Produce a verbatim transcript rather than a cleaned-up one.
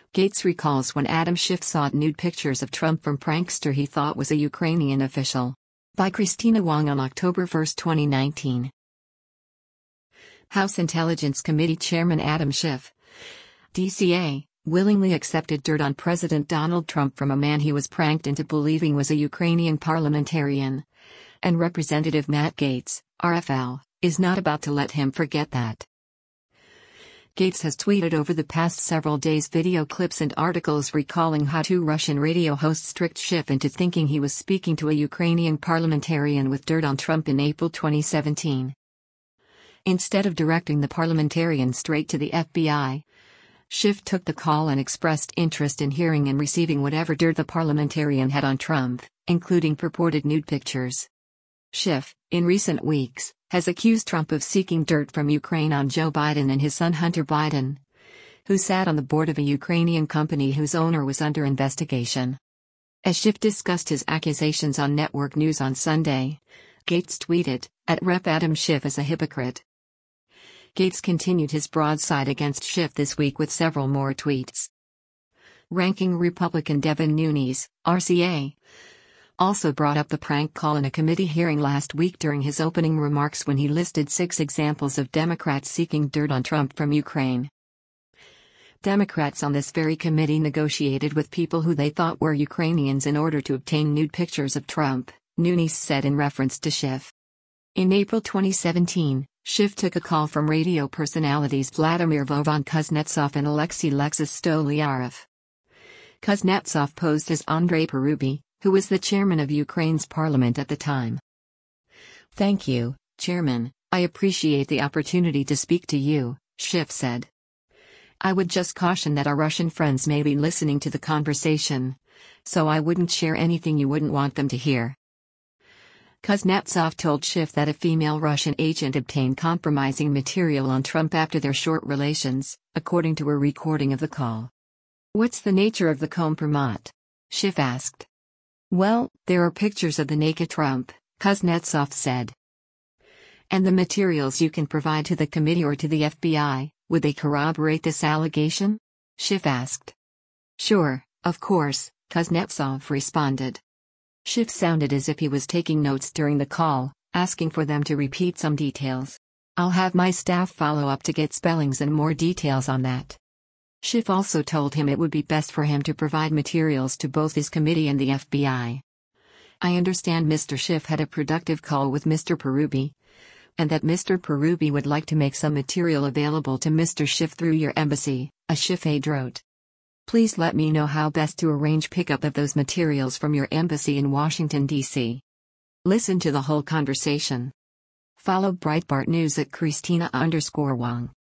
Gates recalls when Adam Schiff sought nude pictures of Trump from prankster he thought was a Ukrainian official. By Christina Wong on October first, twenty nineteen. House Intelligence Committee Chairman Adam Schiff, D C A, willingly accepted dirt on President Donald Trump from a man he was pranked into believing was a Ukrainian parliamentarian. And Representative Matt Gaetz, R F L, is not about to let him forget that. Gaetz has tweeted over the past several days video clips and articles recalling how two Russian radio hosts tricked Schiff into thinking he was speaking to a Ukrainian parliamentarian with dirt on Trump in April twenty seventeen. Instead of directing the parliamentarian straight to the F B I, Schiff took the call and expressed interest in hearing and receiving whatever dirt the parliamentarian had on Trump, including purported nude pictures. Schiff, in recent weeks, has accused Trump of seeking dirt from Ukraine on Joe Biden and his son Hunter Biden, who sat on the board of a Ukrainian company whose owner was under investigation. As Schiff discussed his accusations on network news on Sunday, Gaetz tweeted, "At Rep Adam Schiff is a hypocrite." Gaetz continued his broadside against Schiff this week with several more tweets. Ranking Republican Devin Nunes, R C A, also brought up the prank call in a committee hearing last week during his opening remarks when he listed six examples of Democrats seeking dirt on Trump from Ukraine. Democrats on this very committee negotiated with people who they thought were Ukrainians in order to obtain nude pictures of Trump, Nunes said in reference to Schiff. In April twenty seventeen, Schiff took a call from radio personalities Vladimir Vovan Kuznetsov and Alexei Lexus Stoliarev. Kuznetsov posed as Andrei Parubiy, who was the chairman of Ukraine's parliament at the time. "Thank you, Chairman, I appreciate the opportunity to speak to you," Schiff said. "I would just caution that our Russian friends may be listening to the conversation, so I wouldn't share anything you wouldn't want them to hear." Kuznetsov told Schiff that a female Russian agent obtained compromising material on Trump after their short relations, according to a recording of the call. "What's the nature of the compromat?" Schiff asked. "Well, there are pictures of the naked Trump," Kuznetsov said. "And the materials you can provide to the committee or to the F B I, would they corroborate this allegation?" Schiff asked. "Sure, of course," Kuznetsov responded. Schiff sounded as if he was taking notes during the call, asking for them to repeat some details. "I'll have my staff follow up to get spellings and more details on that." Schiff also told him it would be best for him to provide materials to both his committee and the F B I. "I understand Mister Schiff had a productive call with Mister Parubiy, and that Mister Parubiy would like to make some material available to Mister Schiff through your embassy," a Schiff aide wrote. "Please let me know how best to arrange pickup of those materials from your embassy in Washington, D C" Listen to the whole conversation. Follow Breitbart News at Christina underscore Wong.